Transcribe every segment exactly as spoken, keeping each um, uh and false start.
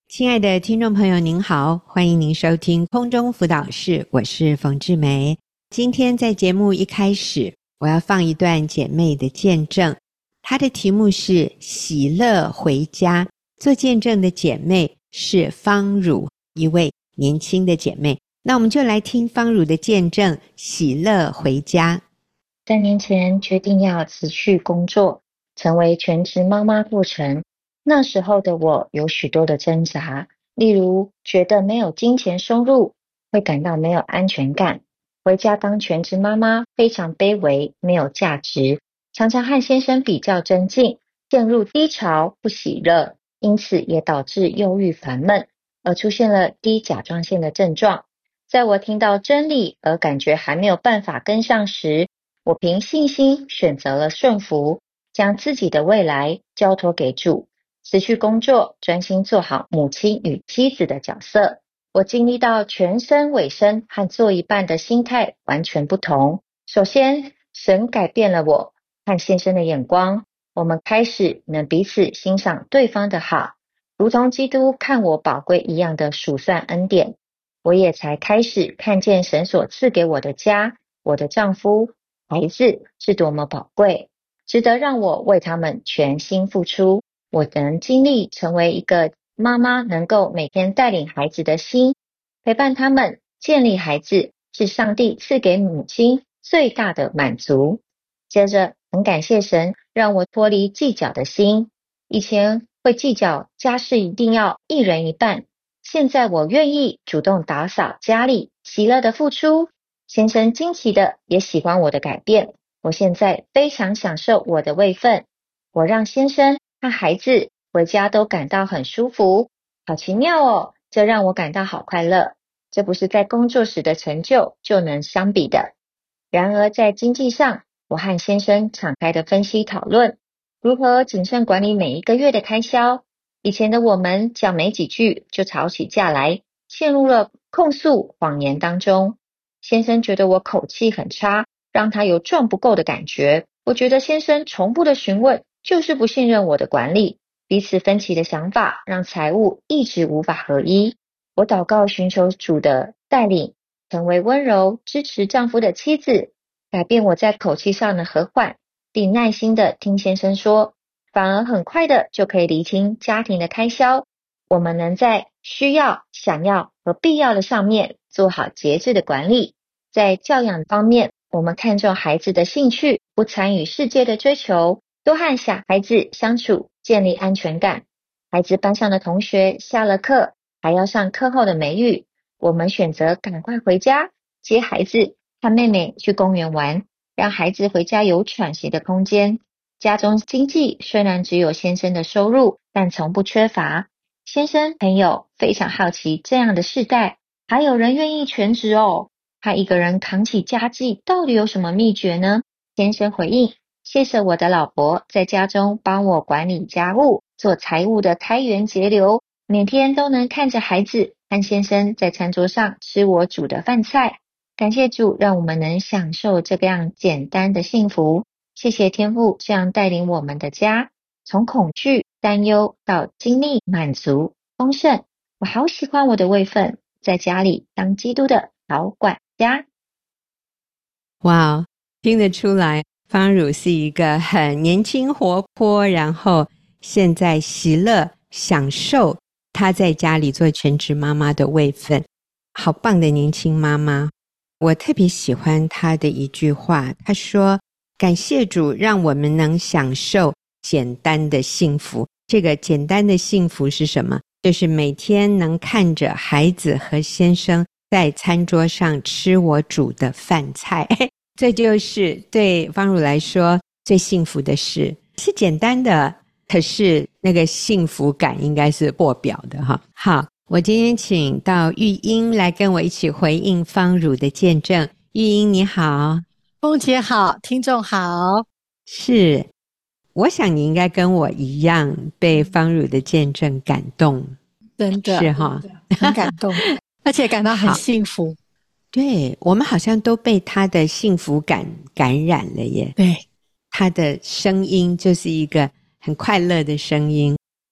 亲爱的听众朋友您好，欢迎您收听空中辅导室，我是冯志梅。今天在节目一开始，我要放一段姐妹的见证，她的题目是喜乐回家。做见证的姐妹是方汝，一位年轻的姐妹。那我们就来听方汝的见证，喜乐回家。 三年前决定要辞去工作，成为全职妈妈过程，那时候的我有许多的挣扎，例如觉得没有金钱收入，会感到没有安全感，回家当全职妈妈非常卑微，没有价值，常常和先生比较争竞，陷入低潮，不喜乐，因此也导致忧郁烦闷，而出现了低甲状腺的症状。在我听到真理而感觉还没有办法跟上时，我凭信心选择了顺服，将自己的未来交托给主，辞去工作，专心做好母亲与妻子的角色。我经历到全身委身和做一半的心态完全不同。首先，神改变了我和先生的眼光，我们开始能彼此欣赏对方的好，如同基督看我宝贵一样的数算恩典。我也才开始看见神所赐给我的家，我的丈夫、孩子是多么宝贵，值得让我为他们全心付出。我能经历成为一个妈妈，能够每天带领孩子的心，陪伴他们，建立孩子，是上帝赐给母亲最大的满足。接着很感谢神让我脱离计较的心，以前会计较家事一定要一人一半，现在我愿意主动打扫家里，喜乐的付出。先生惊奇的也喜欢我的改变，我现在非常享受我的位分，我让先生和孩子回家都感到很舒服，好奇妙哦，这让我感到好快乐，这不是在工作时的成就就能相比的。然而在经济上，我和先生敞开的分析讨论，如何谨慎管理每一个月的开销。以前的我们讲没几句就吵起架来，陷入了控诉谎言当中。先生觉得我口气很差，让他有赚不够的感觉。我觉得先生重复的询问就是不信任我的管理，彼此分歧的想法让财务一直无法合一。我祷告寻求主的带领，成为温柔支持丈夫的妻子，改变我在口气上的和缓，并耐心的听先生说，反而很快的就可以厘清家庭的开销。我们能在需要、想要和必要的上面做好节制的管理。在教养方面，我们看重孩子的兴趣，不参与世界的追求，多和小孩子相处，建立安全感。孩子班上的同学下了课还要上课后的美语，我们选择赶快回家，接孩子和妹妹去公园玩，让孩子回家有喘息的空间。家中经济虽然只有先生的收入，但从不缺乏。先生朋友非常好奇，这样的世代还有人愿意全职哦，他一个人扛起家计到底有什么秘诀呢？先生回应，谢谢我的老婆在家中帮我管理家务，做财务的开源节流，每天都能看着孩子和先生在餐桌上吃我煮的饭菜。感谢主让我们能享受这样简单的幸福，谢谢天父这样带领我们的家，从恐惧担忧到经历满足丰盛。我好喜欢我的位分，在家里当基督的好管家。 哇，听得出来方汝是一个很年轻活泼，然后现在喜乐享受她在家里做全职妈妈的位分，好棒的年轻妈妈。我特别喜欢她的一句话，她说感谢主让我们能享受简单的幸福。这个简单的幸福是什么？就是每天能看着孩子和先生在餐桌上吃我煮的饭菜，这就是对方汝来说最幸福的事。是简单的，可是那个幸福感应该是破表的哈。好，我今天请到玉英来跟我一起回应方汝的见证。玉英你好。 凤姐好，听众好。 是，我想你应该跟我一样被方汝的见证感动。 真的是哈， 很感动而且感到很幸福。 对，我们好像都被他的幸福感感染了耶。 对， 他的声音就是一个很快乐的声音。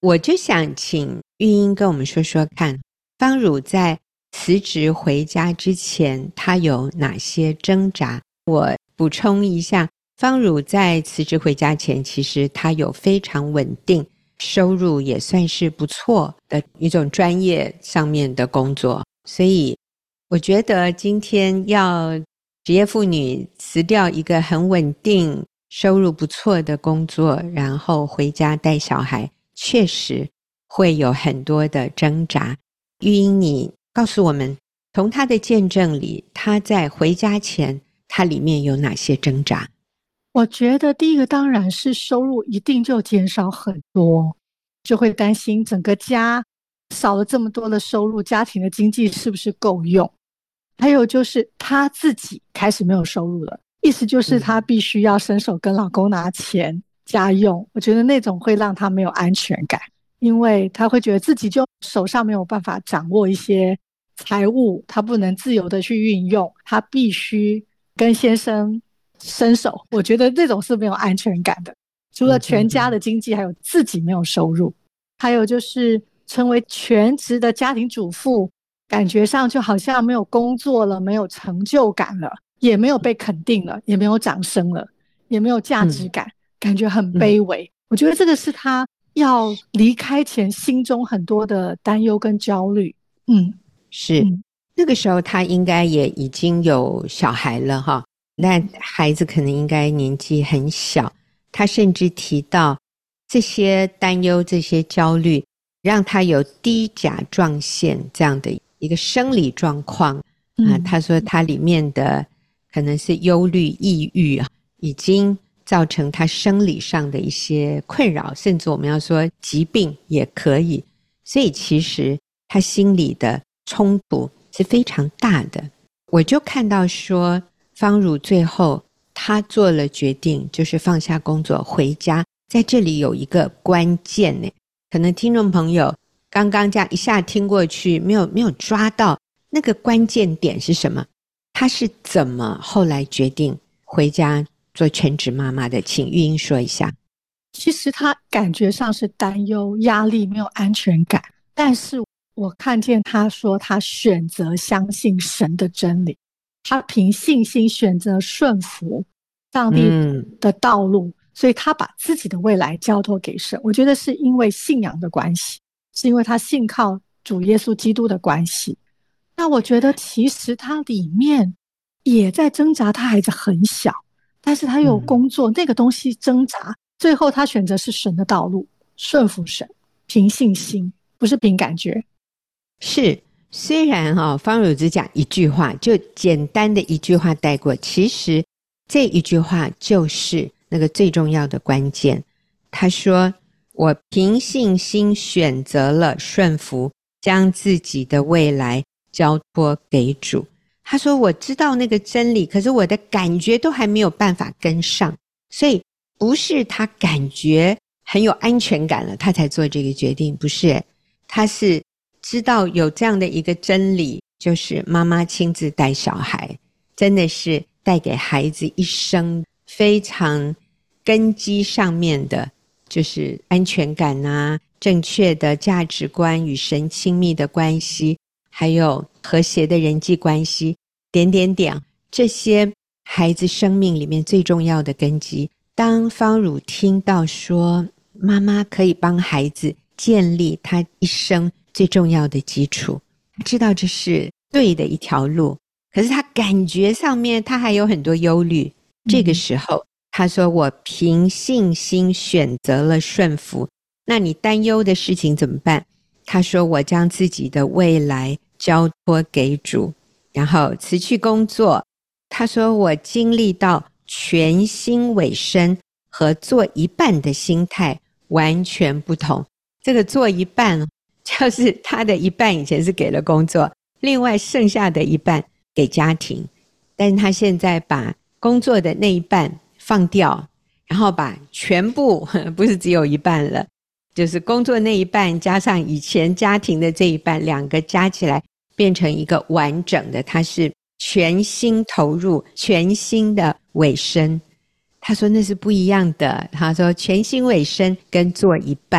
我就想请玉英跟我们说说看，芳乳在辞职回家之前，她有哪些挣扎？我补充一下，芳乳在辞职回家前，其实她有非常稳定，收入也算是不错的一种专业上面的工作，所以我觉得今天要职业妇女辞掉一个很稳定、收入不错的工作，然后回家带小孩，确实会有很多的挣扎。玉英，你告诉我们，从她的见证里，她在回家前，她里面有哪些挣扎？ 我觉得第一个当然是收入一定就减少很多，就会担心整个家少了这么多的收入，家庭的经济是不是够用？还有就是她自己开始没有收入了，意思就是她必须要伸手跟老公拿钱家用，我觉得那种会让她没有安全感，因为她会觉得自己就手上没有办法掌握一些财务，她不能自由的去运用，她必须跟先生伸手，我觉得这种是没有安全感的。除了全家的经济，还有自己没有收入，还有就是成为全职的家庭主妇，感觉上就好像没有工作了，没有成就感了，也没有被肯定了，也没有掌声了，也没有价值感，嗯、感觉很卑微、嗯、我觉得这个是他要离开前心中很多的担忧跟焦虑。嗯， 是、嗯、那个时候他应该也已经有小孩了哈，但孩子可能应该年纪很小，他甚至提到这些担忧这些焦虑让他有低甲状腺这样的一个生理状况、嗯、啊，他说他里面的可能是忧虑抑郁啊，已经造成他生理上的一些困扰，甚至我们要说疾病也可以，所以其实他心里的冲突是非常大的。我就看到说芳乳最后她做了决定，就是放下工作回家，在这里有一个关键呢，可能听众朋友刚刚这样一下听过去没有没有抓到那个关键点是什么，她是怎么后来决定回家做全职妈妈的，请玉英说一下。 其实她感觉上是担忧压力没有安全感，但是我看见她说她选择相信神的真理，她凭信心选择顺服上帝的道路、嗯、所以她把自己的未来交托给神，我觉得是因为信仰的关系，是因为她信靠主耶稣基督的关系。那我觉得其实她里面也在挣扎，她孩子很小，但是她有工作、嗯、那个东西挣扎，最后她选择是神的道路，顺服神，凭信心，不是凭感觉。 是，虽然哦，芳乳只讲一句话，就简单的一句话带过，其实这一句话就是那个最重要的关键。他说我凭信心选择了顺服，将自己的未来交托给主。他说我知道那个真理，可是我的感觉都还没有办法跟上，所以不是他感觉很有安全感了他才做这个决定，不是，他是知道有这样的一个真理，就是妈妈亲自带小孩真的是带给孩子一生非常根基上面的，就是安全感啊，正确的价值观，与神亲密的关系，还有和谐的人际关系，点点点，这些孩子生命里面最重要的根基。当芳乳听到说妈妈可以帮孩子建立他一生最重要的基础，知道这是对的一条路，可是他感觉上面他还有很多忧虑、嗯、这个时候他说我凭信心选择了顺服。那你担忧的事情怎么办？他说我将自己的未来交托给主，然后辞去工作。他说我经历到全心委身和做一半的心态完全不同。这个做一半就是他的一半以前是给了工作，另外剩下的一半给家庭，但是他现在把工作的那一半放掉，然后把全部不是只有一半了，就是工作那一半加上以前家庭的这一半，两个加起来变成一个完整的，他是全心投入，全心的委身。他说那是不一样的，他说全心委身跟做一半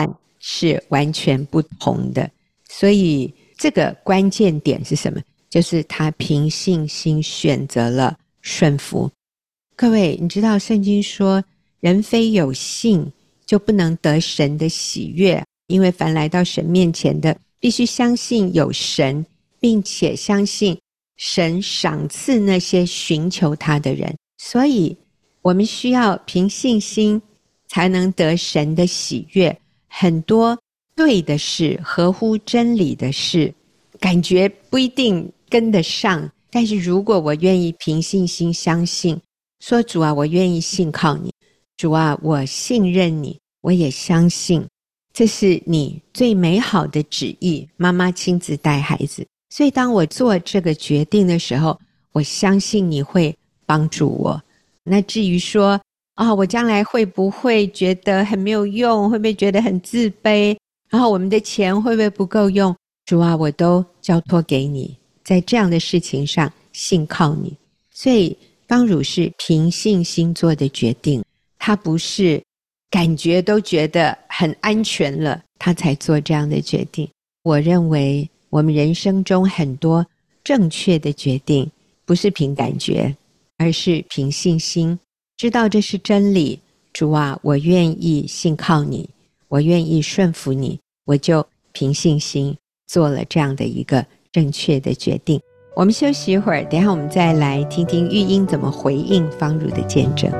是完全不同的。所以这个关键点是什么？就是他凭信心选择了顺服。各位，你知道圣经说人非有信就不能得神的喜悦，因为凡来到神面前的必须相信有神，并且相信神赏赐那些寻求他的人。所以我们需要凭信心才能得神的喜悦。很多对的事，合乎真理的事，感觉不一定跟得上，但是如果我愿意凭信心相信，说主啊，我愿意信靠你，主啊，我信任你，我也相信这是你最美好的旨意。妈妈亲自带孩子，所以当我做这个决定的时候，我相信你会帮助我。那至于说啊、哦，我将来会不会觉得很没有用，会不会觉得很自卑，然后我们的钱会不会不够用，主啊，我都交托给你，在这样的事情上信靠你。所以方乳是凭信心做的决定，他不是感觉都觉得很安全了他才做这样的决定。我认为我们人生中很多正确的决定不是凭感觉，而是凭信心，知道这是真理。主啊，我愿意信靠你，我愿意顺服你，我就凭信心做了这样的一个正确的决定。我们休息一会儿，等一下我们再来听听玉英怎么回应方乳的见证。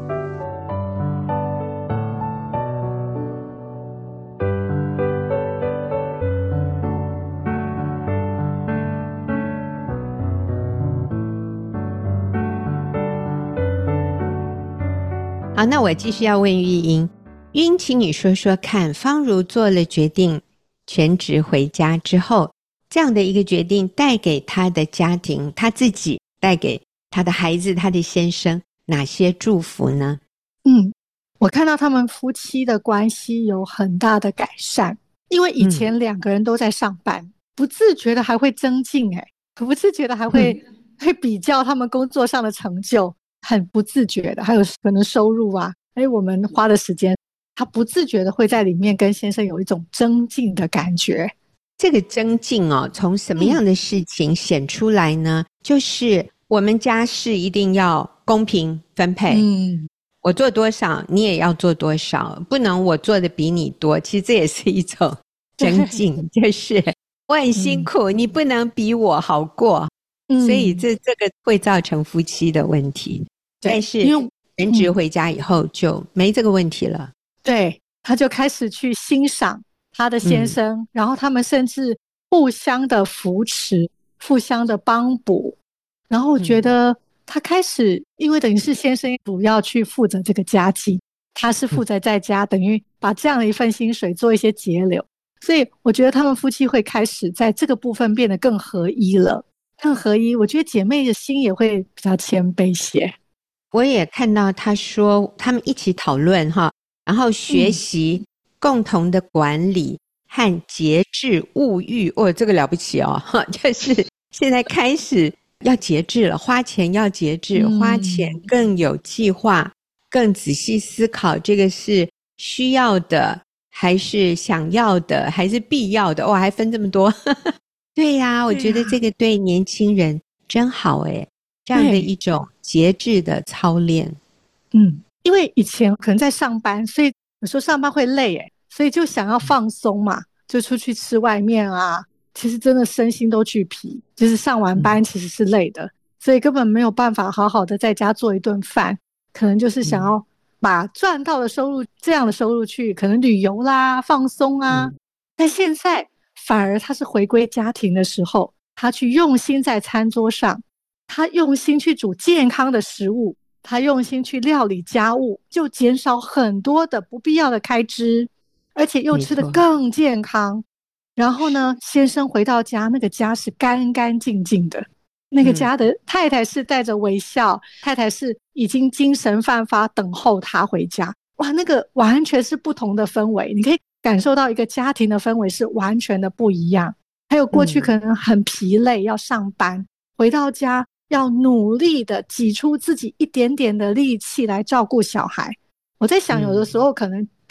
好，那我继续要问玉英。玉英，请你说说看，方乳做了决定全职回家之后，这样的一个决定带给他的家庭，他自己带给他的孩子，他的先生哪些祝福呢？ 嗯，我看到他们夫妻的关系有很大的改善，因为以前两个人都在上班，嗯、不自觉的还会增进，哎，不自觉的还会、嗯、会比较他们工作上的成就，很不自觉的，还有可能收入啊，哎，我们花的时间，他不自觉的会在里面跟先生有一种增进的感觉。 这个增进哦，从什么样的事情显出来呢？嗯、就是我们家事一定要公平分配，嗯，我做多少你也要做多少，不能我做的比你多，其实这也是一种增进，就是我很辛苦、嗯、你不能比我好过，嗯、所以这这个会造成夫妻的问题。但是全职回家以后就没这个问题了， 对，他就开始去欣赏他的先生、嗯、然后他们甚至互相的扶持，互相的帮补，然后我觉得他开始因为等于是先生主要去负责这个家计，他是负责在家、嗯、等于把这样的一份薪水做一些节流，所以我觉得他们夫妻会开始在这个部分变得更合一了，更合一，我觉得姐妹的心也会比较谦卑些。 我也看到他说他们一起讨论哈，然后学习共同的管理和节制物欲、嗯、哦，这个了不起哦，就是现在开始要节制了，花钱要节制、嗯、花钱更有计划，更仔细思考这个是需要的还是想要的还是必要的，哇、哦，还分这么多对呀、啊，我觉得这个对年轻人真好诶，这样的一种节制的操练。 嗯，因为以前可能在上班，所以有时候上班会累诶，所以就想要放松嘛，就出去吃外面啊，其实真的身心都俱疲，就是上完班其实是累的、嗯、所以根本没有办法好好的在家做一顿饭，可能就是想要把赚到的收入、嗯、这样的收入去可能旅游啦放松啊、嗯、但现在反而他是回归家庭的时候，他去用心在餐桌上，他用心去煮健康的食物，他用心去料理家务，就减少很多的不必要的开支，而且又吃得更健康。然后呢，先生回到家，那个家是干干净净的，那个家的太太是带着微笑、嗯、太太是已经精神焕发等候他回家。哇，那个完全是不同的氛围，你可以感受到一个家庭的氛围是完全的不一样。还有过去可能很疲累、嗯、要上班，回到家要努力的挤出自己一点点的力气来照顾小孩。我在想有的时候可能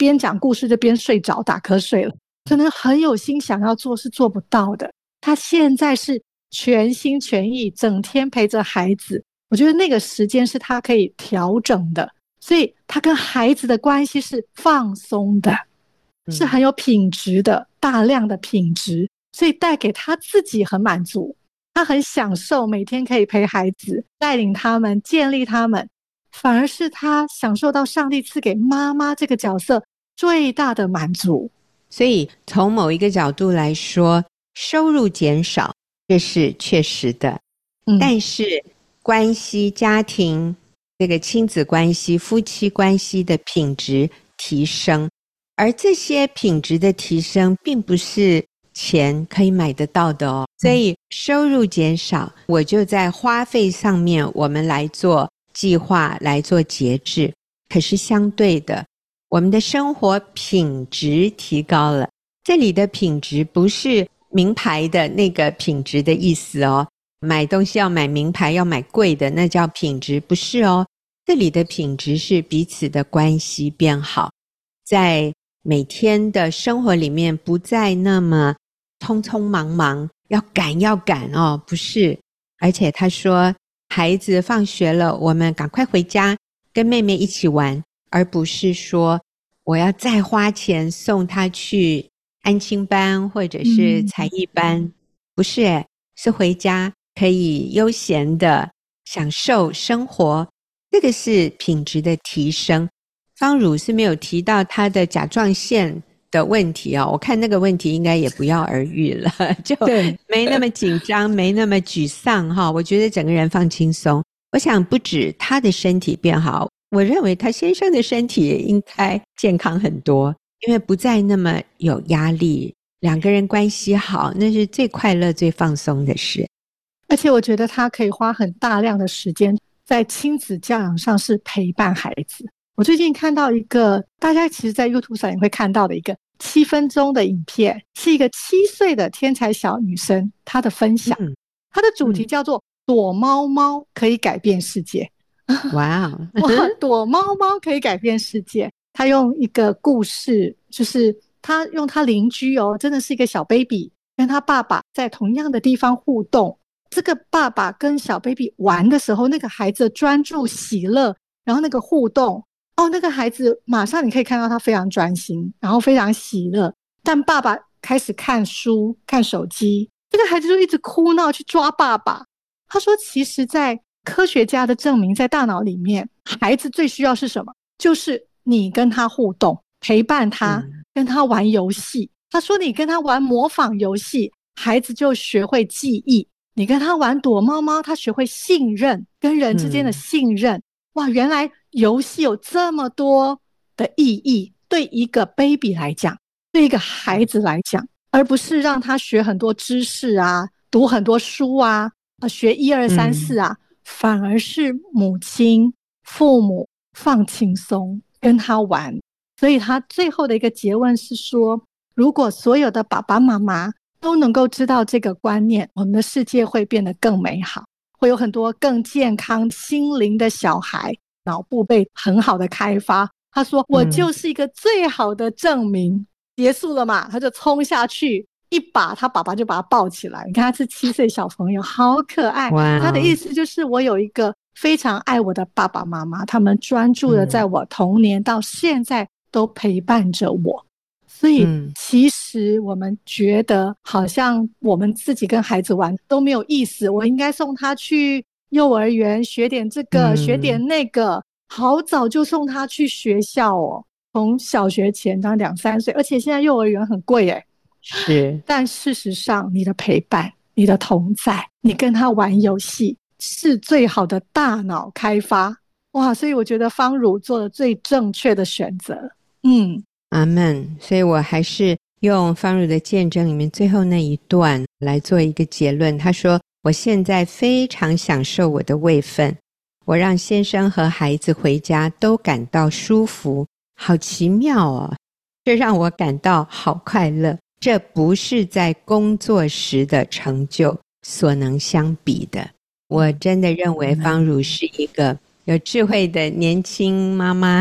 边讲故事就边睡着打瞌睡了，可能很有心想要做是做不到的。他现在是全心全意整天陪着孩子，我觉得那个时间是他可以调整的，所以他跟孩子的关系是放松的，是很有品质的，大量的品质，所以带给他自己很满足，他很享受每天可以陪孩子，带领他们，建立他们，反而是他享受到上帝赐给妈妈这个角色最大的满足。 所以从某一个角度来说，收入减少这是确实的、嗯、但是关系家庭这个亲子关系夫妻关系的品质提升，而这些品质的提升并不是钱可以买得到的哦。所以收入减少，我就在花费上面我们来做计划，来做节制，可是相对的我们的生活品质提高了。这里的品质不是名牌的那个品质的意思哦，买东西要买名牌要买贵的那叫品质，不是哦。这里的品质是彼此的关系变好，在每天的生活里面不再那么匆匆忙忙要赶要赶哦，不是。而且他说孩子放学了我们赶快回家跟妹妹一起玩，而不是说我要再花钱送他去安亲班或者是才艺班、嗯、不是耶，是回家可以悠闲的享受生活，这个是品质的提升。方汝是没有提到他的甲状腺的问题哦，我看那个问题应该也不药而愈了，就没那么紧张没那么沮丧哈。我觉得整个人放轻松。我想不止他的身体变好，我认为他先生的身体也应该健康很多，因为不再那么有压力，两个人关系好，那是最快乐最放松的事。 而且我觉得他可以花很大量的时间在亲子教养上，是陪伴孩子。我最近看到一个大家其实在 YouTube 上也会看到的一个七分钟的影片，是一个七岁的天才小女生她的分享、嗯、她的主题叫做躲猫猫可以改变世界。 哇哇，躲猫猫可以改变世界。她用一个故事，就是她用她邻居哦，真的是一个小 baby 跟她爸爸在同样的地方互动，这个爸爸跟小 baby 玩的时候，那个孩子专注喜乐，然后那个互动哦，那个孩子马上你可以看到他非常专心，然后非常喜乐。但爸爸开始看书看手机，这个孩子就一直哭闹去抓爸爸。他说其实在科学家的证明，在大脑里面孩子最需要是什么，就是你跟他互动，陪伴他、嗯、跟他玩游戏。他说你跟他玩模仿游戏，孩子就学会记忆，你跟他玩躲猫猫，他学会信任，跟人之间的信任、嗯、哇，原来游戏有这么多的意义，对一个 baby 来讲，对一个孩子来讲，而不是让他学很多知识啊，读很多书啊，学一二三四啊、嗯、反而是母亲父母放轻松跟他玩。所以他最后的一个结论是说，如果所有的爸爸妈妈都能够知道这个观念，我们的世界会变得更美好，会有很多更健康心灵的小孩，脑部被很好的开发。他说我就是一个最好的证明、嗯、结束了嘛，他就冲下去一把，他爸爸就把他抱起来。你看他是七岁小朋友，好可爱。他的意思就是我有一个非常爱我的爸爸妈妈，他们专注的在我童年到现在都陪伴着我。所以其实我们觉得好像我们自己跟孩子玩都没有意思，我应该送他去幼儿园学点这个、嗯、学点那个，好早就送他去学校哦，从小学前到两三岁，而且现在幼儿园很贵耶。 是， 但事实上你的陪伴，你的同在，你跟他玩游戏是最好的大脑开发。哇，所以我觉得方汝做了最正确的选择。嗯， 阿们。所以我还是用方汝的见证里面最后那一段来做一个结论。他说我现在非常享受我的位分，我让先生和孩子回家都感到舒服，好奇妙哦，这让我感到好快乐，这不是在工作时的成就所能相比的。我真的认为方汝是一个有智慧的年轻妈妈，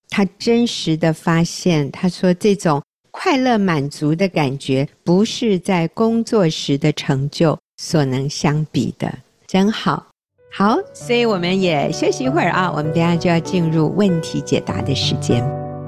他真实的发现，他说这种快乐满足的感觉不是在工作时的成就所能相比的，真好。好，所以我们也休息一会儿啊，我们等一下就要进入问题解答的时间。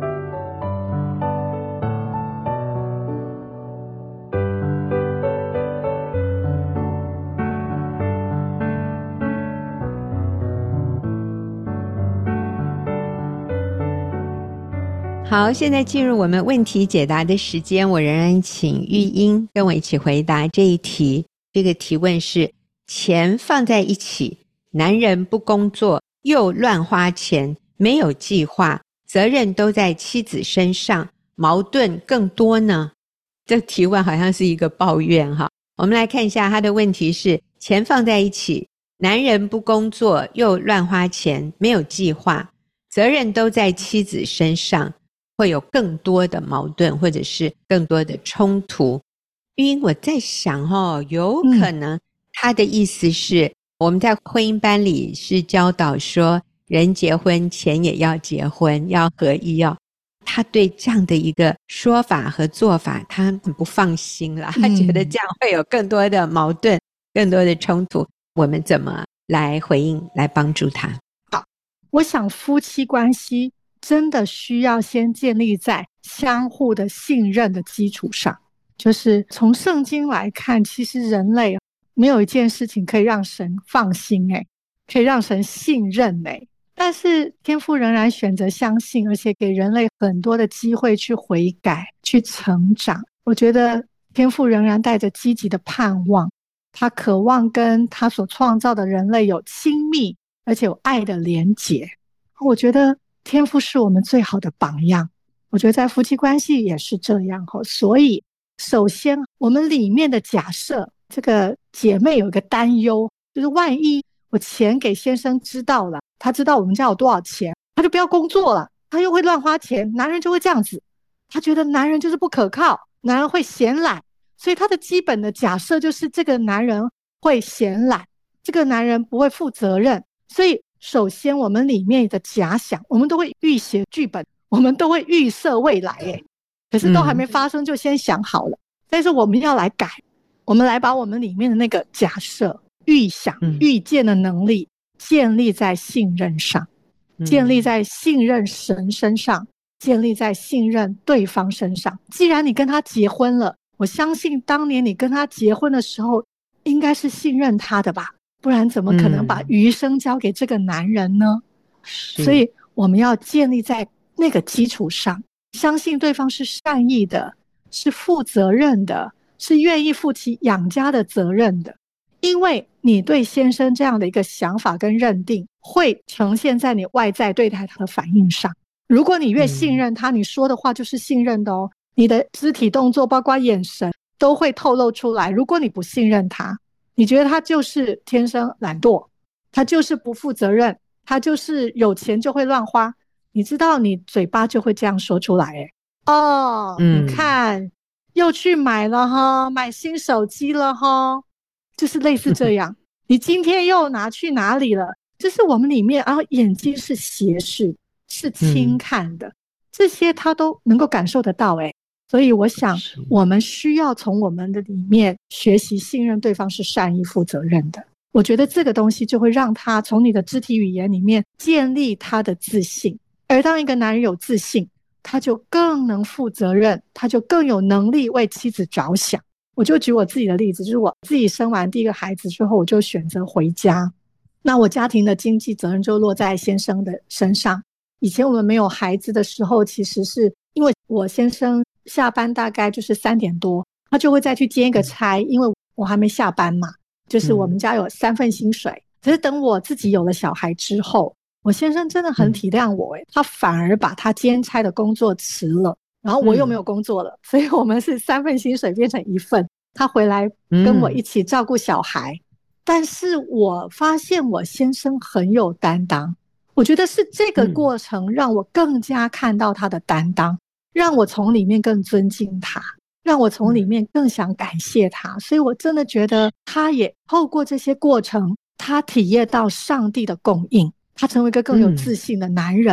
好，现在进入我们问题解答的时间，我仍然请玉英跟我一起回答这一题。这个提问是：钱放在一起，男人不工作又乱花钱，没有计划，责任都在妻子身上，矛盾更多呢？这提问好像是一个抱怨哈。我们来看一下他的问题是：钱放在一起，男人不工作又乱花钱，没有计划，责任都在妻子身上，会有更多的矛盾或者是更多的冲突。因为我在想哦，有可能他的意思是、嗯、我们在婚姻班里是教导说人结婚钱也要结婚，要合一哦。他对这样的一个说法和做法他很不放心啦，他觉得这样会有更多的矛盾、嗯、更多的冲突。我们怎么来回应，来帮助他？ 好，我想夫妻关系真的需要先建立在相互的信任的基础上。就是从圣经来看，其实人类没有一件事情可以让神放心诶，可以让神信任诶。但是天父仍然选择相信，而且给人类很多的机会去悔改，去成长。我觉得天父仍然带着积极的盼望，他渴望跟他所创造的人类有亲密而且有爱的连结。我觉得天父是我们最好的榜样，我觉得在夫妻关系也是这样。所以首先我们里面的假设，这个姐妹有一个担忧，就是万一我钱给先生知道了，他知道我们家有多少钱，他就不要工作了，他又会乱花钱，男人就会这样子，他觉得男人就是不可靠，男人会闲懒，所以他的基本的假设就是这个男人会闲懒，这个男人不会负责任。所以首先我们里面的假想，我们都会预写剧本，我们都会预设未来耶，可是都还没发生就先想好了、嗯、但是我们要来改，我们来把我们里面的那个假设、预想、预见的能力建立在信任上、嗯、建立在信任神身上，建立在信任对方身上。既然你跟他结婚了，我相信当年你跟他结婚的时候应该是信任他的吧，不然怎么可能把余生交给这个男人呢、嗯、所以我们要建立在那个基础上，相信对方是善意的，是负责任的，是愿意负起养家的责任的。因为你对先生这样的一个想法跟认定会呈现在你外在对待他的反应上。如果你越信任他、嗯、你说的话就是信任的哦，你的肢体动作包括眼神都会透露出来。如果你不信任他，你觉得他就是天生懒惰，他就是不负责任，他就是有钱就会乱花，你知道你嘴巴就会这样说出来诶哦、嗯、你看又去买了哈，买新手机了哈，就是类似这样你今天又拿去哪里了，就是我们里面啊，眼睛是斜视，是轻看的、嗯、这些他都能够感受得到诶。所以我想我们需要从我们的里面学习信任对方是善意负责任的。我觉得这个东西就会让他从你的肢体语言里面建立他的自信，而当一个男人有自信，他就更能负责任，他就更有能力为妻子着想。我就举我自己的例子，就是我自己生完第一个孩子之后，我就选择回家，那我家庭的经济责任就落在先生的身上。以前我们没有孩子的时候，其实是因为我先生下班大概就是三点多，他就会再去接一个差，因为我还没下班嘛，就是我们家有三份薪水、嗯、可是等我自己有了小孩之后，我先生真的很体谅我耶、嗯、他反而把他兼差的工作辞了，然后我又没有工作了、嗯、所以我们是三份薪水变成一份，他回来跟我一起照顾小孩、嗯、但是我发现我先生很有担当，我觉得是这个过程让我更加看到他的担当、嗯、让我从里面更尊敬他，让我从里面更想感谢他、嗯、所以我真的觉得他也透过这些过程，他体验到上帝的供应，他成为一个更有自信的男人、嗯、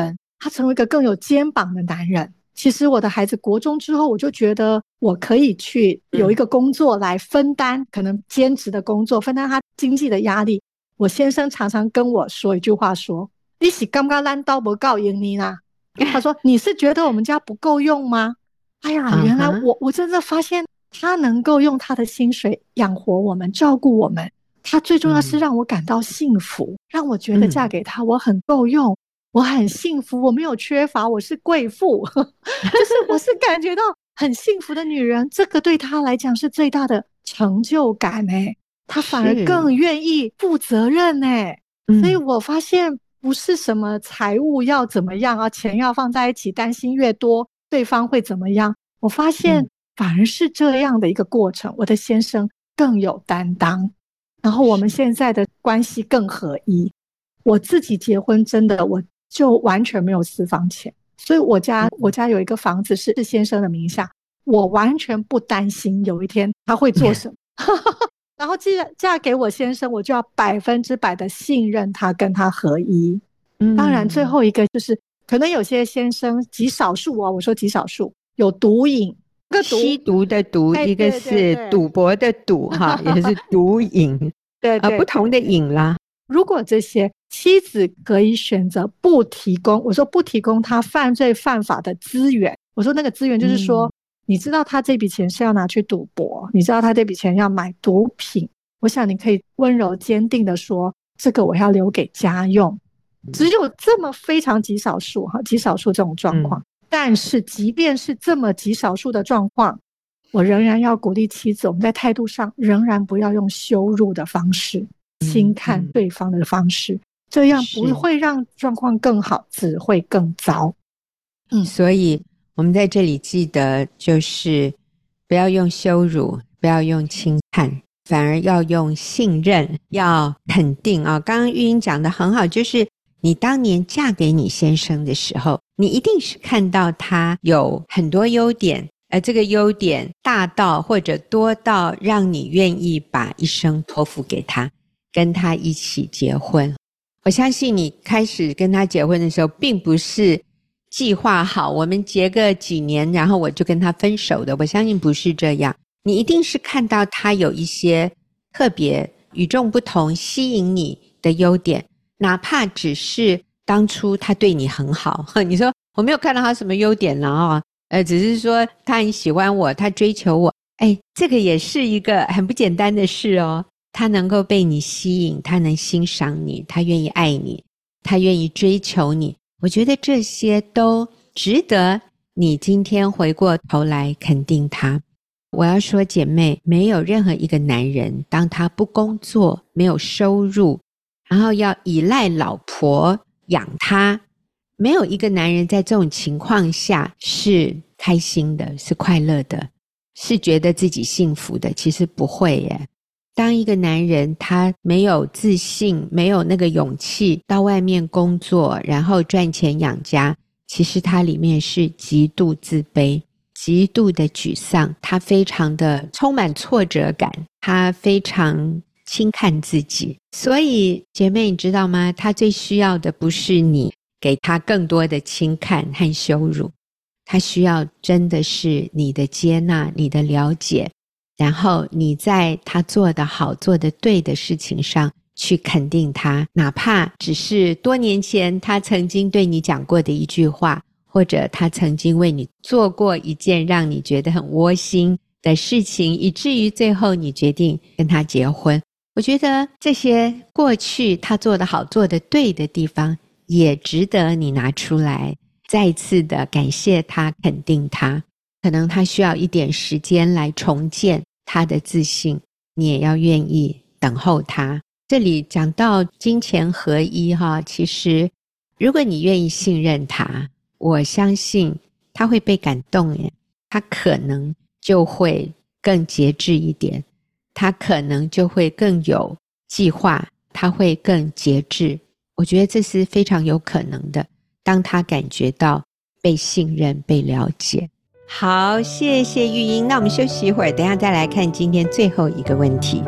他成为一个更有肩膀的男人。其实我的孩子国中之后，我就觉得我可以去有一个工作来分担，嗯、可能兼职的工作，分担他经济的压力。我先生常常跟我说一句话说，你是感觉咱家不够用你啦？他说你是觉得我们家不够用吗？哎呀，原来我我真的发现他能够用他的薪水养活我们，照顾我们。他最重要是让我感到幸福，嗯、让我觉得嫁给他我很够用，我很幸福，我没有缺乏，我是贵妇，就是我是感觉到很幸福的女人。这个对他来讲是最大的成就感欸，他反而更愿意负责任欸。所以我发现不是什么财务要怎么样啊，钱要放在一起，担心越多对方会怎么样。我发现反而是这样的一个过程，我的先生更有担当，然后我们现在的关系更合一。我自己结婚真的我就完全没有私房钱，所以我家我家有一个房子是先生的名下，我完全不担心有一天他会做什么然后既然嫁给我先生，我就要百分之百的信任他，跟他合一。嗯、当然最后一个就是可能有些先生极少数啊，我说极少数有毒瘾， 个毒吸毒的毒、哎、一个是赌博的赌哈，也是毒瘾对对、 呃、不同的瘾啦。 如果这些妻子可以选择不提供，我说不提供他犯罪犯法的资源，我说那个资源就是说、嗯、你知道他这笔钱是要拿去赌博，你知道他这笔钱要买毒品，我想你可以温柔坚定的说这个我要留给家用。只有这么非常极少数极少数这种状况、嗯、但是即便是这么极少数的状况，我仍然要鼓励妻子，我们在态度上仍然不要用羞辱的方式轻看对方的方式、嗯、这样不会让状况更好，只会更糟。 嗯，所以我们在这里记得就是不要用羞辱，不要用轻看，反而要用信任，要肯定啊。刚刚玉英讲得很好，就是你当年嫁给你先生的时候，你一定是看到他有很多优点，而这个优点大到或者多到让你愿意把一生托付给他，跟他一起结婚。我相信你开始跟他结婚的时候并不是计划好我们结个几年然后我就跟他分手的，我相信不是这样。你一定是看到他有一些特别与众不同吸引你的优点，哪怕只是当初他对你很好，你说我没有看到他什么优点了啊、哦，呃，只是说他很喜欢我，他追求我，哎，这个也是一个很不简单的事哦。他能够被你吸引，他能欣赏你，他愿意爱你，他愿意追求你，我觉得这些都值得你今天回过头来肯定他。我要说姐妹，没有任何一个男人当他不工作，没有收入，然后要依赖老婆养他，没有一个男人在这种情况下是开心的，是快乐的，是觉得自己幸福的，其实不会耶。当一个男人他没有自信，没有那个勇气到外面工作，然后赚钱养家，其实他里面是极度自卑，极度的沮丧，他非常的充满挫折感，他非常轻看自己。所以姐妹你知道吗，他最需要的不是你给他更多的轻看和羞辱，他需要真的是你的接纳，你的了解，然后你在他做得好做得对的事情上去肯定他，哪怕只是多年前他曾经对你讲过的一句话，或者他曾经为你做过一件让你觉得很窝心的事情，以至于最后你决定跟他结婚。我觉得这些过去他做得好做得对的地方也值得你拿出来再次的感谢他，肯定他。可能他需要一点时间来重建他的自信，你也要愿意等候他。这里讲到金钱合一哈，其实如果你愿意信任他，我相信他会被感动耶，他可能就会更节制一点，他可能就会更有计划，他会更节制。我觉得这是非常有可能的，当他感觉到被信任被了解。好，谢谢玉英，那我们休息一会儿，等一下再来看今天最后一个问题。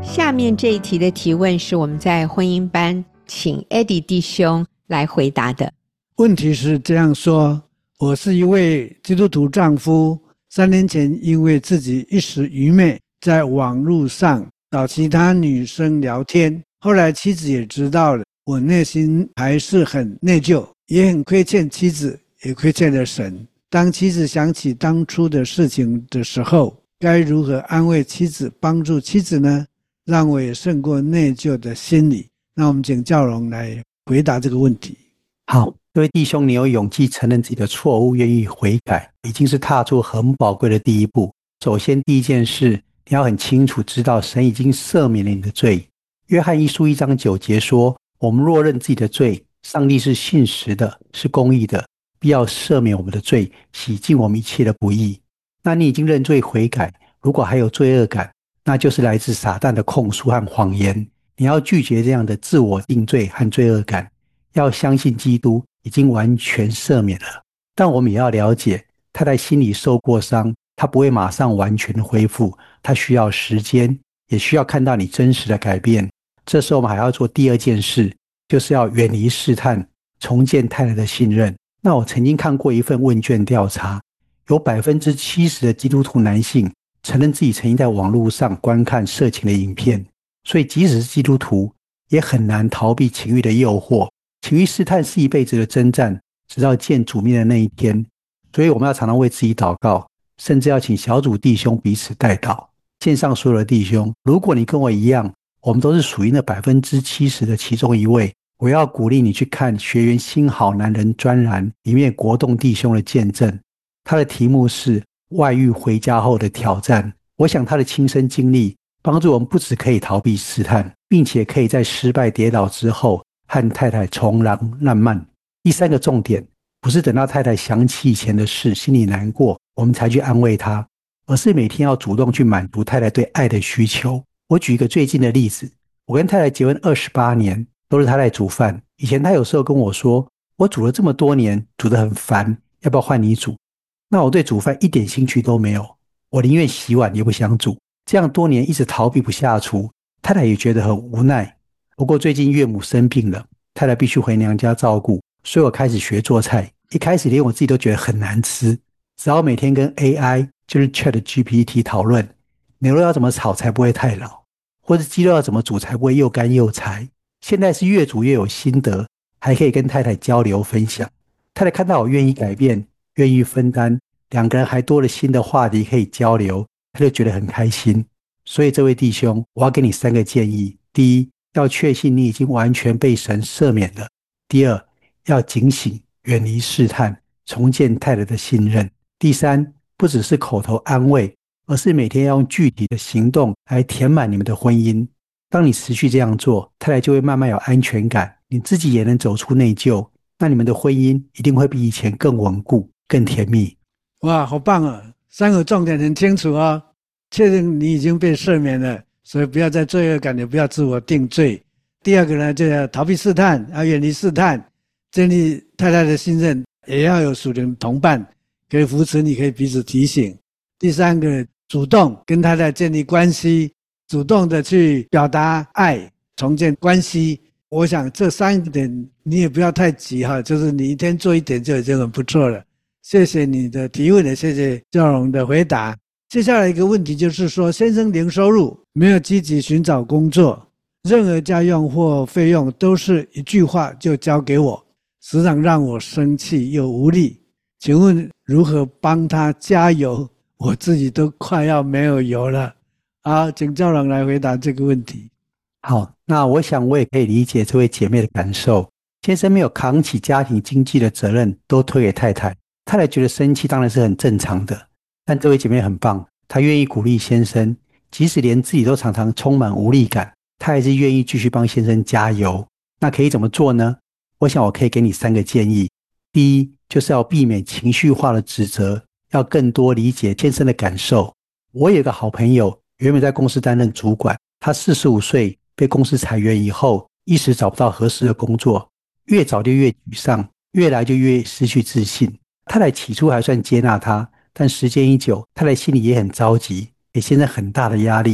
下面这一题的提问是我们在婚姻班请 Eddie 弟兄来回答的。 问题是这样说，我是一位基督徒丈夫，三年前因为自己一时愚昧，在网络上找其他女生聊天，后来妻子也知道了，我内心还是很内疚，也很亏欠妻子，也亏欠了神。当妻子想起当初的事情的时候，该如何安慰妻子，帮助妻子呢？让我也胜过内疚的心理。那我们请教荣来回答这个问题。 好，各位弟兄，你有勇气承认自己的错误，愿意悔改，已经是踏出很宝贵的第一步。首先第一件事，你要很清楚知道神已经赦免了你的罪。约翰一书一章九节说，我们若认自己的罪，上帝是信实的，是公义的，必要赦免我们的罪，洗净我们一切的不义。那你已经认罪悔改，如果还有罪恶感，那就是来自撒旦的控诉和谎言。你要拒绝这样的自我定罪和罪恶感，要相信基督已经完全赦免了。但我们也要了解，他在心里受过伤，他不会马上完全的恢复，他需要时间，也需要看到你真实的改变。这时候我们还要做第二件事，就是要远离试探，重建太太的信任。那我曾经看过一份问卷调查，有 百分之七十 的基督徒男性承认自己曾经在网络上观看色情的影片，所以即使是基督徒也很难逃避情欲的诱惑。情欲试探是一辈子的征战，直到见主面的那一天。所以我们要常常为自己祷告，甚至要请小组弟兄彼此代祷。线上所有的弟兄，如果你跟我一样，我们都是属于那 百分之七十 的其中一位，我要鼓励你去看学员新好男人专栏里面国栋弟兄的见证，他的题目是外遇回家后的挑战。我想他的亲身经历帮助我们不只可以逃避试探，并且可以在失败跌倒之后和太太重燃浪漫。第三个重点，不是等到太太想起以前的事心里难过我们才去安慰她，而是每天要主动去满足太太对爱的需求。我举一个最近的例子，我跟太太结婚二十八年，都是她在煮饭。以前她有时候跟我说，我煮了这么多年，煮得很烦，要不要换你煮？那我对煮饭一点兴趣都没有，我宁愿洗碗也不想煮。这样多年一直逃避不下厨，太太也觉得很无奈。不过最近岳母生病了，太太必须回娘家照顾，所以我开始学做菜。一开始连我自己都觉得很难吃，只要每天跟 A I 就是 Chat G P T 讨论牛肉要怎么炒才不会太老，或者鸡肉要怎么煮才不会又干又柴。现在是越煮越有心得，还可以跟太太交流分享。太太看到我愿意改变，愿意分担，两个人还多了新的话题可以交流，他就觉得很开心。所以这位弟兄，我要给你三个建议。第一，要确信你已经完全被神赦免了。第二，要警醒，远离试探，重建太太的信任。第三，不只是口头安慰，而是每天要用具体的行动来填满你们的婚姻。当你持续这样做，太太就会慢慢有安全感，你自己也能走出内疚，那你们的婚姻一定会比以前更稳固，更甜蜜。 哇，好棒啊！三个重点很清楚哦，确定你已经被赦免了，所以不要再罪恶感，也不要自我定罪。第二个呢，就要逃避试探，要远离试探，建立太太的信任，也要有属灵同伴可以扶持你，可以彼此提醒。第三个，主动跟太太建立关系，主动的去表达爱，重建关系。我想这三点你也不要太急哈，就是你一天做一点就已经很不错了。谢谢你的提问，也谢谢教荣的回答。接下来一个问题就是说，先生零收入，没有积极寻找工作，任何家用或费用都是一句话就交给我，时常让我生气又无力。请问如何帮他加油？我自己都快要没有油了。好，请教荣来回答这个问题。 好，那我想我也可以理解这位姐妹的感受。先生没有扛起家庭经济的责任，都推给太太，太太觉得生气当然是很正常的。但这位姐妹很棒，她愿意鼓励先生，即使连自己都常常充满无力感，她还是愿意继续帮先生加油。那可以怎么做呢？我想我可以给你三个建议。第一，就是要避免情绪化的指责，要更多理解先生的感受。我有一个好朋友，原本在公司担任主管，他四十五岁被公司裁员以后，一时找不到合适的工作，越早就越沮丧，越来就越失去自信。太太起初还算接纳他，但时间一久，太太心里也很着急，给先生很大的压力。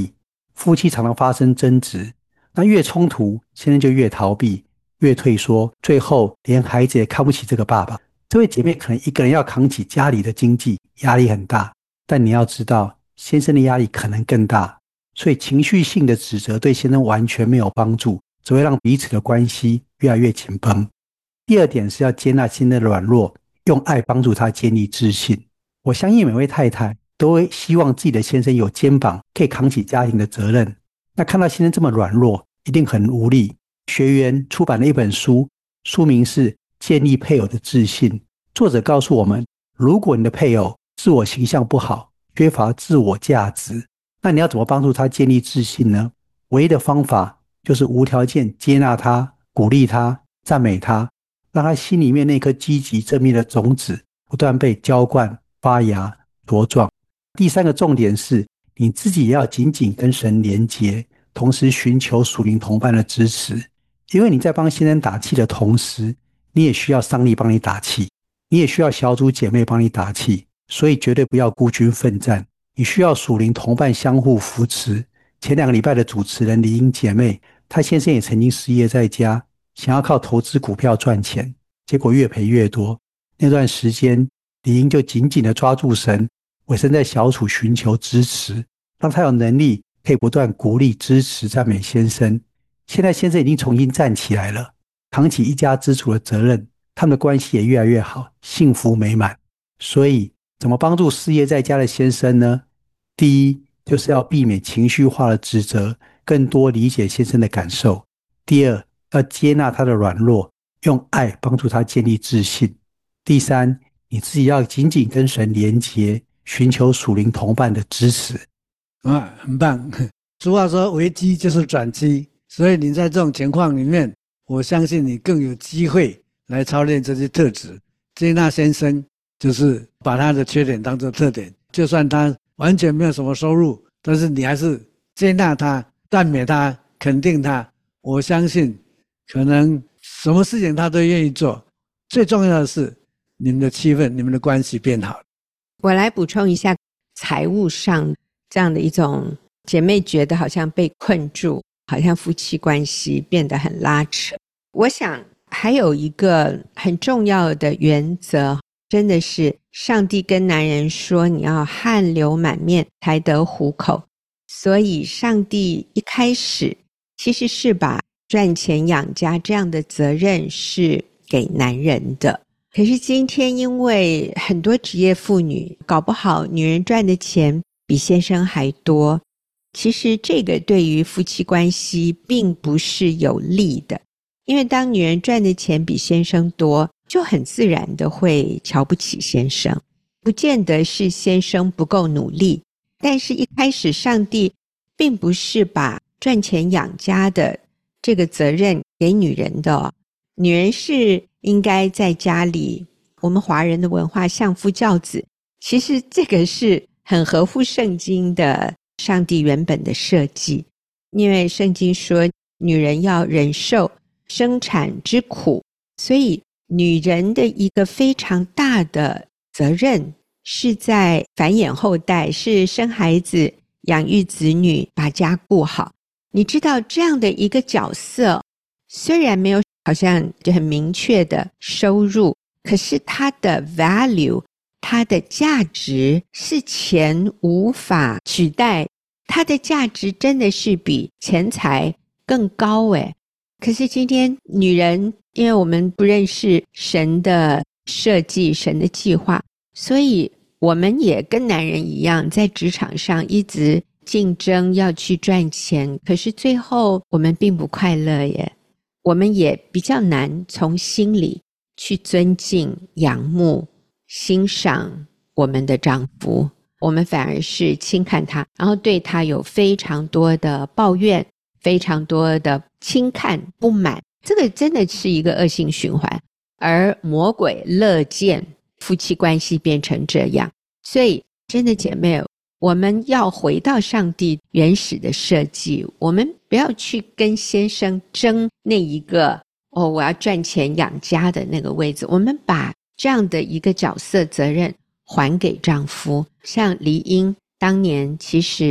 夫妻常常发生争执，那越冲突，先生就越逃避，越退缩，最后连孩子也看不起这个爸爸。这位姐妹可能一个人要扛起家里的经济，压力很大，但你要知道，先生的压力可能更大，所以情绪性的指责对先生完全没有帮助，只会让彼此的关系越来越紧绷。第二点是要接纳先生的软弱，用爱帮助他建立自信。我相信每位太太都会希望自己的先生有肩膀可以扛起家庭的责任，那看到先生这么软弱，一定很无力。学员出版了一本书，书名是《建立配偶的自信》，作者告诉我们，如果你的配偶自我形象不好，缺乏自我价值，那你要怎么帮助他建立自信呢？唯一的方法就是无条件接纳他，鼓励他，赞美他，让他心里面那颗积极正面的种子不断被浇灌、发芽、茁壮。第三个重点是，你自己也要紧紧跟神连结，同时寻求属灵同伴的支持。因为你在帮先生打气的同时，你也需要上帝帮你打气，你也需要小组姐妹帮你打气，所以绝对不要孤军奋战，你需要属灵同伴相互扶持。前两个礼拜的主持人李英姐妹，她先生也曾经失业在家，想要靠投资股票赚钱，结果越赔越多。那段时间，李英就紧紧地抓住神，委身在小组寻求支持，让他有能力可以不断鼓励、支持、赞美先生。现在先生已经重新站起来了，扛起一家之主的责任，他们的关系也越来越好，幸福美满。所以怎么帮助失业在家的先生呢？第一，就是要避免情绪化的指责，更多理解先生的感受。第二，要接纳他的软弱，用爱帮助他建立自信。第三，你自己要紧紧跟神连结，寻求属灵同伴的支持。 啊，很棒。俗话说危机就是转机，所以你在这种情况里面，我相信你更有机会来操练这些特质。接纳先生就是把他的缺点当作特点，就算他完全没有什么收入，但是你还是接纳他，赞美他，肯定他。我相信可能什么事情他都愿意做。最重要的是你们的气氛，你们的关系变好。 我来补充一下，财务上这样的一种姐妹觉得好像被困住，好像夫妻关系变得很拉扯。我想还有一个很重要的原则，真的是上帝跟男人说，你要汗流满面才得糊口。所以上帝一开始其实是把赚钱养家这样的责任是给男人的。可是今天因为很多职业妇女，搞不好女人赚的钱比先生还多，其实这个对于夫妻关系并不是有利的。因为当女人赚的钱比先生多，就很自然的会瞧不起先生，不见得是先生不够努力，但是一开始上帝并不是把赚钱养家的这个责任给女人的哦。女人是应该在家里，我们华人的文化相夫教子，其实这个是很合乎圣经的上帝原本的设计。因为圣经说女人要忍受生产之苦，所以女人的一个非常大的责任是在繁衍后代，是生孩子、养育子女，把家顾好。你知道这样的一个角色，虽然没有好像就很明确的收入，可是它的 value， 它的价值是钱无法取代，它的价值真的是比钱财更高诶。可是今天女人，因为我们不认识神的设计，神的计划，所以我们也跟男人一样，在职场上一直竞争要去赚钱，可是最后我们并不快乐耶。我们也比较难从心里去尊敬、仰慕、欣赏我们的丈夫，我们反而是轻看他，然后对他有非常多的抱怨，非常多的轻看、不满，这个真的是一个恶性循环，而魔鬼乐见夫妻关系变成这样。所以真的姐妹，我们要回到上帝原始的设计，我们不要去跟先生争那一个哦，我要赚钱养家的那个位置，我们把这样的一个角色责任还给丈夫。像黎英当年其实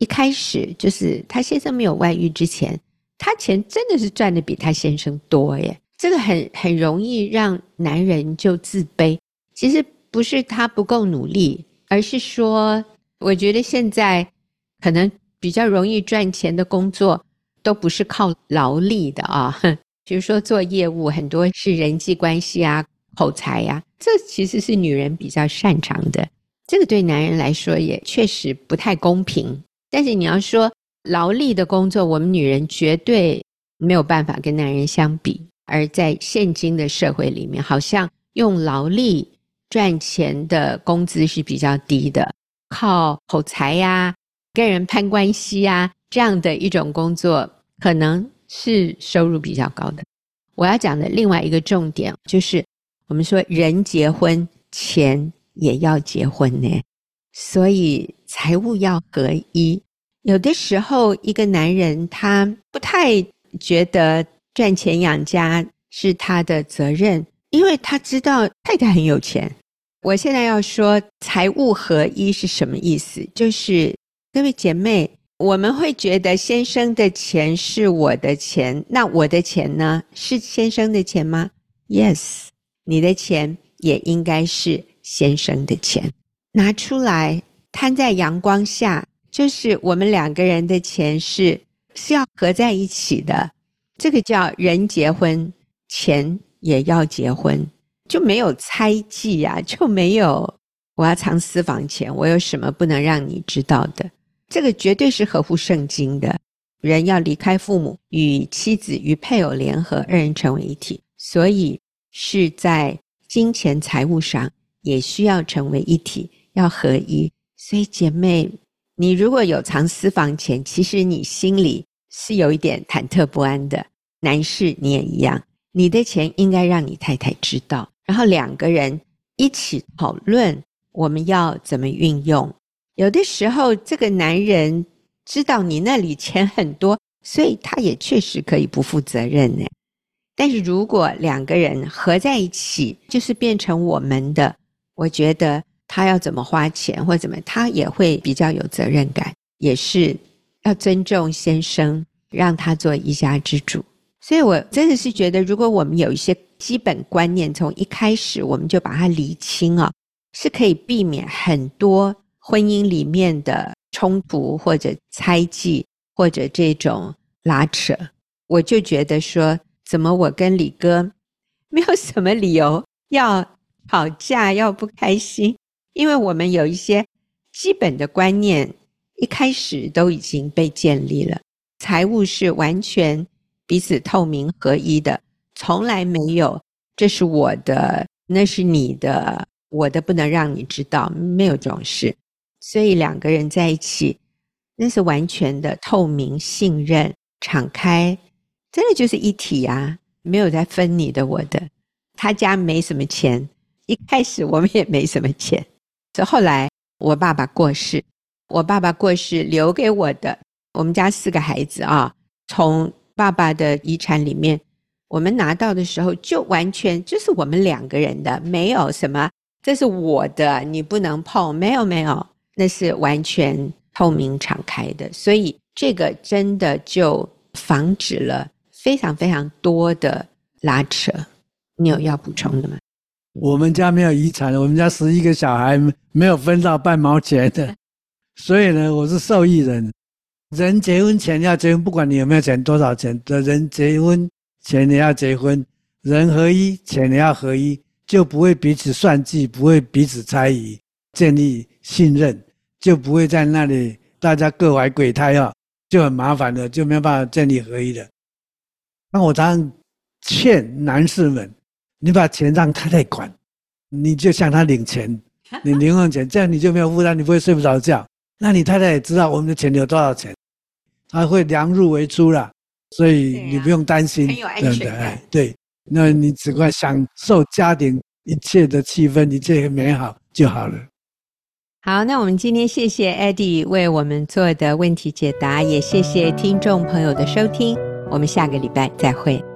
一开始就是他先生没有外遇之前，他钱真的是赚的比他先生多耶。这个很很容易让男人就自卑。其实不是他不够努力，而是说我觉得现在可能比较容易赚钱的工作都不是靠劳力的啊，比如说做业务很多是人际关系啊、口才啊，这其实是女人比较擅长的。这个对男人来说也确实不太公平。但是你要说劳力的工作，我们女人绝对没有办法跟男人相比。而在现今的社会里面，好像用劳力赚钱的工资是比较低的，靠口才呀、跟人攀关系呀，这样的一种工作可能是收入比较高的。我要讲的另外一个重点就是我们说人结婚钱也要结婚呢，所以财务要合一。有的时候一个男人他不太觉得赚钱养家是他的责任，因为他知道太太很有钱。我现在要说财务合一是什么意思，就是各位姐妹，我们会觉得先生的钱是我的钱，那我的钱呢？是先生的钱吗？ Yes， 你的钱也应该是先生的钱，拿出来摊在阳光下，就是我们两个人的钱是是要合在一起的。这个叫人结婚，钱也要结婚，就没有猜忌啊，就没有我要藏私房钱，我有什么不能让你知道的。这个绝对是合乎圣经的，人要离开父母，与妻子与配偶联合，二人成为一体，所以是在金钱财务上也需要成为一体，要合一。所以姐妹，你如果有藏私房钱，其实你心里是有一点忐忑不安的。男士你也一样，你的钱应该让你太太知道，然后两个人一起讨论我们要怎么运用。有的时候这个男人知道你那里钱很多，所以他也确实可以不负责任呢。但是如果两个人合在一起，就是变成我们的，我觉得他要怎么花钱或怎么，他也会比较有责任感，也是要尊重先生，让他做一家之主。所以我真的是觉得，如果我们有一些基本观念，从一开始我们就把它厘清啊，是可以避免很多婚姻里面的冲突或者猜忌或者这种拉扯。我就觉得说，怎么我跟李哥没有什么理由要吵架要不开心，因为我们有一些基本的观念一开始都已经被建立了。财务是完全彼此透明合一的，从来没有这是我的那是你的，我的不能让你知道，没有这种事。所以两个人在一起那是完全的透明、信任、敞开，真的就是一体啊，没有在分你的我的。他家没什么钱，一开始我们也没什么钱，所以后来我爸爸过世，我爸爸过世留给我的，我们家四个孩子啊，从爸爸的遗产里面我们拿到的时候就完全就是我们两个人的，没有什么这是我的你不能碰，没有没有，那是完全透明敞开的。所以这个真的就防止了非常非常多的拉扯。你有要补充的吗？ 我们家没有遗产，我们家十一个小孩没有分到半毛钱的，所以呢我是受益人。人结婚前要结婚，不管你有没有钱多少钱的，人结婚前也要结婚，人合一前也要合一，就不会彼此算计，不会彼此猜疑，建立信任，就不会在那里大家各怀鬼胎啊，就很麻烦的，就没有办法建立合一的。那我常常劝男士们，你把钱让太太管，你就向他领钱，你零用钱，这样你就没有负担，你不会睡不着觉。那你太太也知道我们的钱有多少钱，她会量入为出啦，所以你不用担心， 很有安全感。 对，那你只管享受家庭一切的气氛，一切美好就好了。 好，那我们今天谢谢 Eddie 为我们做的问题解答，也谢谢听众朋友的收听，我们下个礼拜再会。